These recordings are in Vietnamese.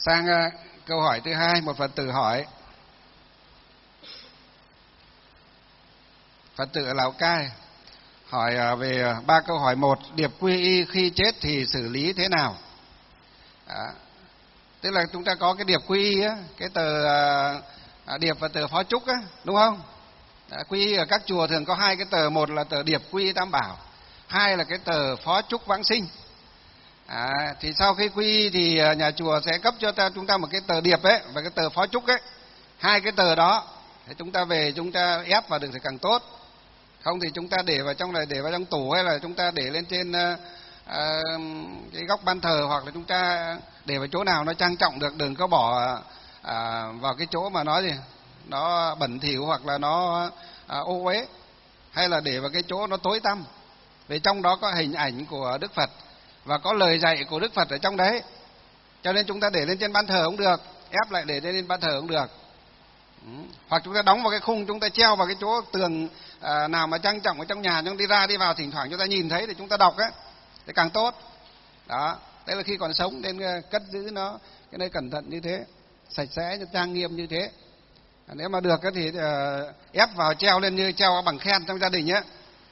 Sang câu hỏi thứ hai, một Phật tử hỏi. Phật tử ở Lào Cai hỏi về 3 câu hỏi. Một, điệp quy y khi chết thì xử lý thế nào? Tức là chúng ta có cái điệp quy y á, cái tờ điệp và tờ phó chúc á, đúng không? Quy y ở các chùa thường có 2 cái tờ, một là tờ điệp quy y tam bảo, 2 là cái tờ phó chúc vãng sinh. Thì sau khi quy y thì nhà chùa sẽ cấp cho chúng ta một cái tờ điệp ấy và cái tờ phó chúc ấy. 2 cái tờ đó thì chúng ta về chúng ta ép vào được thì càng tốt. Không thì chúng ta để vào trong này, để vào trong tủ, hay là chúng ta để lên trên cái góc ban thờ, hoặc là chúng ta để vào chỗ nào nó trang trọng được, đừng có bỏ vào cái chỗ mà nó bẩn thỉu hoặc là nó ô uế, hay là để vào cái chỗ nó tối tăm. Vì trong đó có hình ảnh của Đức Phật và có lời dạy của Đức Phật ở trong đấy, cho nên chúng ta để lên trên ban thờ cũng được, ép lại để lên ban thờ cũng được. Hoặc chúng ta đóng vào cái khung, chúng ta treo vào cái chỗ tường nào mà trang trọng ở trong nhà, chúng đi ra đi vào thỉnh thoảng chúng ta nhìn thấy thì chúng ta đọc ấy, thì càng tốt. Đó, đấy là khi còn sống nên cất giữ nó cái nơi cẩn thận như thế, sạch sẽ, trang nghiêm như thế. Nếu mà được thì ép vào treo lên như treo bằng khen trong gia đình nhé.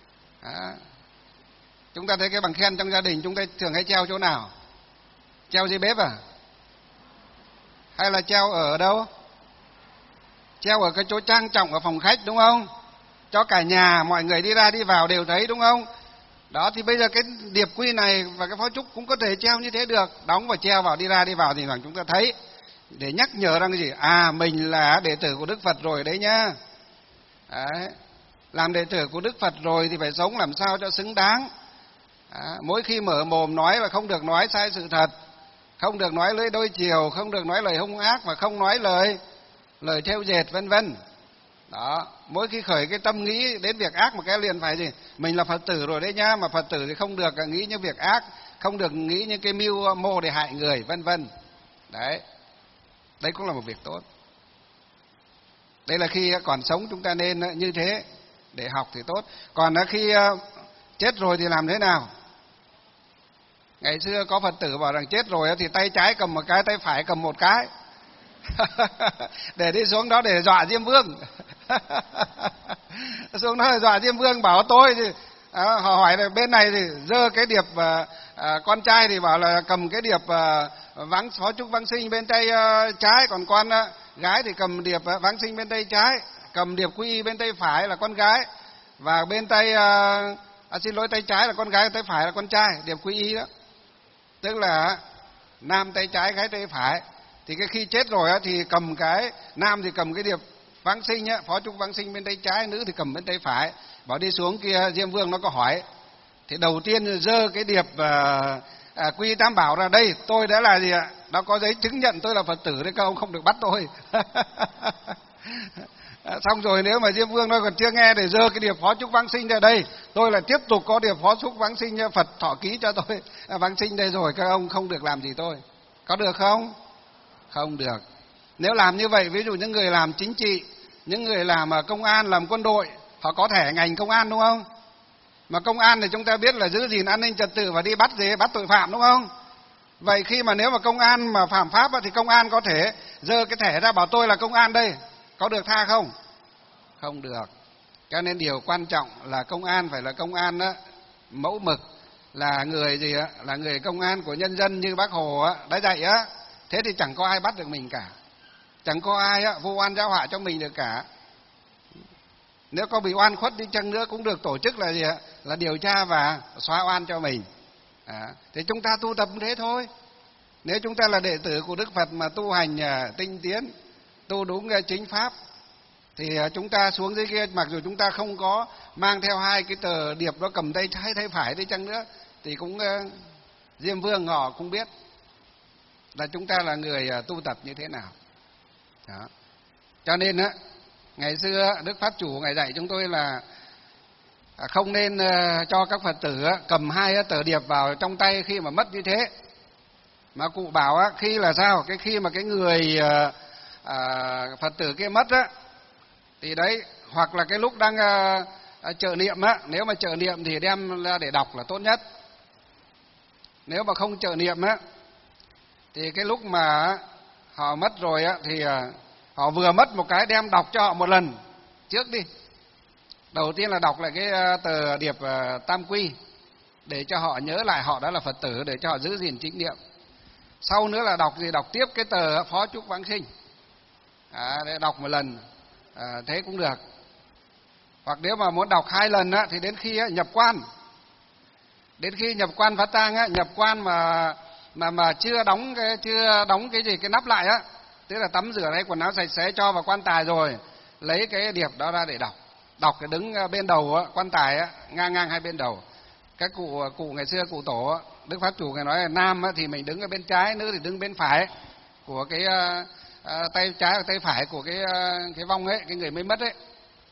Chúng ta thấy cái bằng khen trong gia đình chúng ta thường hay treo chỗ nào? Treo dưới bếp à? Hay là treo ở đâu? Treo ở cái chỗ trang trọng ở phòng khách, đúng không? Cho cả nhà mọi người đi ra đi vào đều thấy, đúng không? Đó, thì bây giờ cái điệp quy này và cái phó chúc cũng có thể treo như thế được, đóng và treo vào, đi ra đi vào thì rằng chúng ta thấy, để nhắc nhở rằng cái gì? Mình là đệ tử của Đức Phật rồi đấy nhá. Đấy. Làm đệ tử của Đức Phật rồi thì phải sống làm sao cho xứng đáng. Mỗi khi mở mồm nói là không được nói sai sự thật, không được nói lưỡi đôi chiều, không được nói lời hung ác, và không nói lời thêu dệt, vân vân. Đó, mỗi khi khởi cái tâm nghĩ đến việc ác một cái liền phải gì? Mình là Phật tử rồi đấy nhá, mà Phật tử thì không được nghĩ những việc ác, không được nghĩ những cái mưu mô để hại người, vân vân. Đấy. Đấy cũng là một việc tốt. Đây là khi còn sống chúng ta nên như thế để học thì tốt. Còn khi chết rồi thì làm thế nào? Ngày xưa có Phật tử bảo rằng chết rồi thì tay trái cầm một cái, tay phải cầm một cái. Để đi xuống đó để dọa Diêm Vương. Xuống đó để dọa Diêm Vương, bảo tôi thì họ hỏi là bên này thì giơ cái điệp con trai thì bảo là cầm cái điệp phó chúc vãng sinh bên tay trái, còn con gái thì cầm điệp vãng sinh bên tay trái, cầm điệp quy y bên tay phải là con gái, và bên tay tay trái là con gái, tay phải là con trai, điệp quy y đó. Tức là nam tay trái, gái tay phải. Thì cái khi chết rồi thì cầm cái nam thì cầm cái điệp vãng sinh á, phó chúc vãng sinh bên tay trái, nữ thì cầm bên tay phải. Bảo đi xuống kia Diêm Vương nó có hỏi, thì đầu tiên giơ cái điệp quy tam bảo ra, đây tôi đã là gì ạ? Đã có giấy chứng nhận tôi là Phật tử đấy, các ông không được bắt tôi. Xong rồi nếu mà Diêm Vương nó còn chưa nghe, để giơ cái điệp phó chúc vãng sinh ra, đây tôi lại tiếp tục có điệp phó chúc vãng sinh Phật thọ ký cho tôi vãng sinh đây rồi, các ông không được làm gì tôi. Có được không? Không được. Nếu làm như vậy, ví dụ những người làm chính trị, những người làm công an, làm quân đội, họ có thẻ ngành công an, đúng không? Mà công an thì chúng ta biết là giữ gìn an ninh trật tự và đi bắt tội phạm, đúng không? Vậy khi mà nếu mà công an mà phạm pháp thì công an có thể giơ cái thẻ ra bảo tôi là công an đây, có được tha không? Không được. Cho nên điều quan trọng là công an phải là công an mẫu mực, là người gì á, là người công an của nhân dân như Bác Hồ đã dạy á. Thế thì chẳng có ai bắt được mình cả, chẳng có ai vô oan giáo họa cho mình được cả. Nếu có bị oan khuất đi chăng nữa cũng được tổ chức là gì ạ? Là điều tra và xóa oan cho mình. Thì chúng ta tu tập thế thôi. Nếu chúng ta là đệ tử của Đức Phật mà tu hành tinh tiến, tu đúng chính pháp, thì chúng ta xuống dưới kia, mặc dù chúng ta không có mang theo 2 cái tờ điệp đó cầm tay trái tay phải đi chăng nữa, thì cũng Diêm Vương họ cũng biết là chúng ta là người tu tập như thế nào. Đó. Cho nên ngày xưa Đức Pháp Chủ Ngài dạy chúng tôi là không nên cho các Phật tử cầm 2 tờ điệp vào trong tay khi mà mất như thế. Mà cụ bảo khi là sao? Cái khi mà cái người Phật tử kia mất thì đấy, hoặc là cái lúc đang trợ niệm nếu mà trợ niệm thì đem ra để đọc là tốt nhất. Nếu mà không trợ niệm thì cái lúc mà họ mất rồi á thì họ vừa mất một cái, đem đọc cho họ một lần trước đi. Đầu tiên là đọc lại cái tờ điệp tam quy để cho họ nhớ lại họ đã là Phật tử, để cho họ giữ gìn chính niệm. Sau nữa là đọc gì? Đọc tiếp cái tờ phó chúc vãng sinh, để đọc một lần, thế cũng được. Hoặc nếu mà muốn đọc 2 lần á, thì đến khi nhập quan, đến khi nhập quan phát tang á, nhập quan mà chưa đóng cái gì, cái nắp lại á, tức là tắm rửa hay quần áo sạch sẽ cho vào quan tài rồi, lấy cái điệp đó ra để đọc cái đứng bên đầu á, quan tài á, ngang hai bên đầu. Các cụ ngày xưa, cụ tổ Đức Pháp Chủ ngài nói là nam á, thì mình đứng ở bên trái, nữ thì đứng bên phải của cái tay trái và tay phải của cái vong ấy, cái người mới mất ấy.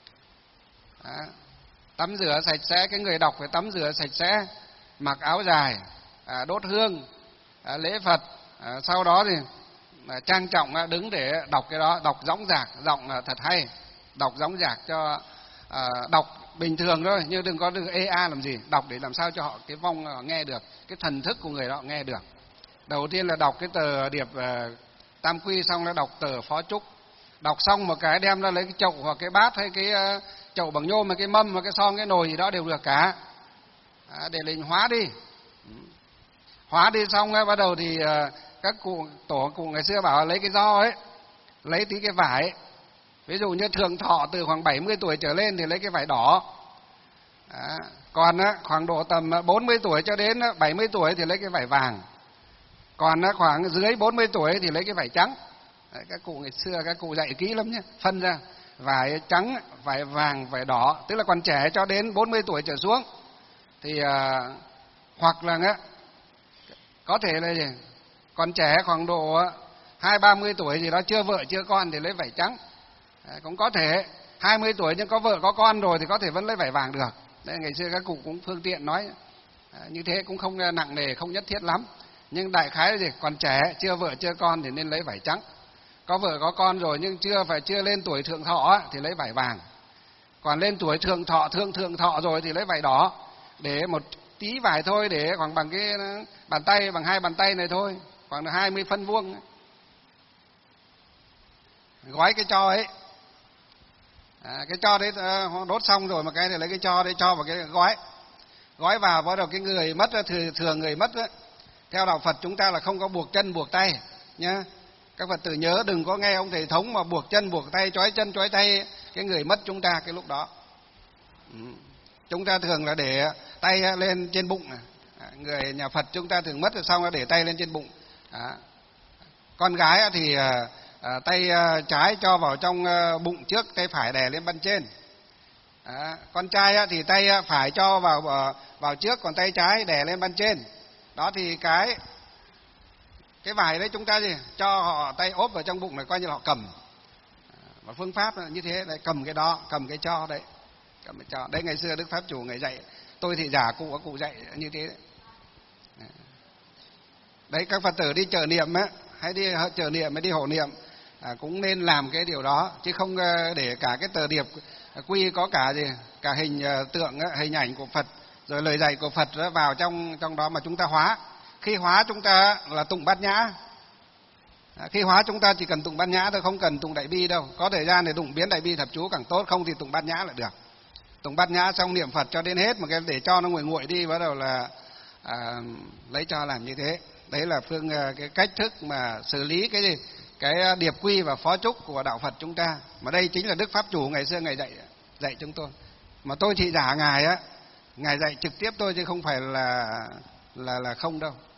Tắm rửa sạch sẽ, cái người đọc phải tắm rửa sạch sẽ, mặc áo dài, đốt hương, lễ Phật, sau đó thì trang trọng đứng để đọc cái đó, đọc dõng dạc, giọng thật hay, đọc dõng dạc cho đọc bình thường thôi, nhưng đừng có ê a làm gì, đọc để làm sao cho họ cái vong nghe được, cái thần thức của người đó nghe được. Đầu tiên là đọc cái tờ điệp tam quy, xong là đọc tờ phó chúc. Đọc xong một cái đem ra lấy cái chậu hoặc cái bát hay cái chậu bằng nhôm, cái mâm, cái son, cái nồi gì đó đều được cả, để mình hóa đi. Hóa đi xong bắt đầu thì các cụ ngày xưa bảo lấy cái giò ấy, lấy tí cái vải ấy. Ví dụ như thường thọ từ khoảng 70 tuổi trở lên thì lấy cái vải đỏ. Còn khoảng độ tầm 40 tuổi cho đến 70 tuổi thì lấy cái vải vàng. Còn khoảng dưới 40 tuổi thì lấy cái vải trắng. Đấy, các cụ ngày xưa các cụ dạy kỹ lắm nhé, phân ra vải trắng, vải vàng, vải đỏ, tức là còn trẻ cho đến 40 tuổi trở xuống thì hoặc là có thể là gì? Còn trẻ khoảng độ 20-30 tuổi gì đó, chưa vợ chưa con thì lấy vải trắng. Cũng có thể 20 tuổi nhưng có vợ có con rồi thì có thể vẫn lấy vải vàng được. Đấy, ngày xưa các cụ cũng phương tiện nói như thế, cũng không nặng nề, không nhất thiết lắm. Nhưng đại khái là gì? Còn trẻ, chưa vợ chưa con thì nên lấy vải trắng. Có vợ có con rồi nhưng chưa lên tuổi thượng thọ thì lấy vải vàng. Còn lên tuổi thượng thọ rồi thì lấy vải đỏ, để một tí vải thôi, để khoảng bằng cái bàn tay, bằng 2 bàn tay này thôi, khoảng 20 phân vuông. Gói cái tro ấy, cái tro đấy đốt xong rồi một cái thì lấy cái tro đấy cho vào cái gói vào. Bắt đầu cái người mất, thường người mất ấy, theo đạo Phật chúng ta là không có buộc chân buộc tay nhá. Các Phật tử nhớ đừng có nghe ông thầy thống mà buộc chân buộc tay, trói chân trói tay cái người mất chúng ta cái lúc đó. Chúng ta thường là để tay lên trên bụng. Người nhà Phật chúng ta thường mất rồi xong là để tay lên trên bụng. Con gái thì tay trái cho vào trong bụng trước, tay phải đè lên bên trên. Con trai thì tay phải cho vào trước, còn tay trái đè lên bên trên. Đó thì cái vải đấy chúng ta gì cho họ tay ốp vào trong bụng này, coi như là họ cầm. Và phương pháp là như thế, đấy, cầm cái đó, cầm cái cho đấy, cầm cái cho đấy. Ngày xưa Đức Pháp Chủ ngày dạy, tôi thì giả cụ dạy như thế đấy. Đấy, các Phật tử đi chợ niệm á, hay đi chợ niệm hay đi hộ niệm cũng nên làm cái điều đó, chứ không để cả cái tờ điệp quy có cả cả hình tượng, hình ảnh của Phật, rồi lời dạy của Phật vào trong đó mà chúng ta hóa. Khi hóa chúng ta là tụng bát nhã. Khi hóa chúng ta chỉ cần tụng bát nhã thôi, không cần tụng đại bi đâu. Có thời gian thì tụng biến đại bi thập chú càng tốt, không thì tụng bát nhã là được. Tụng bát nhã xong niệm Phật cho đến hết, mà cái để cho nó nguội đi, bắt đầu là lấy cho làm như thế. Đấy là cái cách thức mà xử lý cái điệp quy và phó chúc của đạo Phật chúng ta. Mà đây chính là Đức Pháp Chủ ngày xưa ngày dạy chúng tôi. Mà tôi thị giả ngài ngài dạy trực tiếp tôi chứ không phải là không đâu.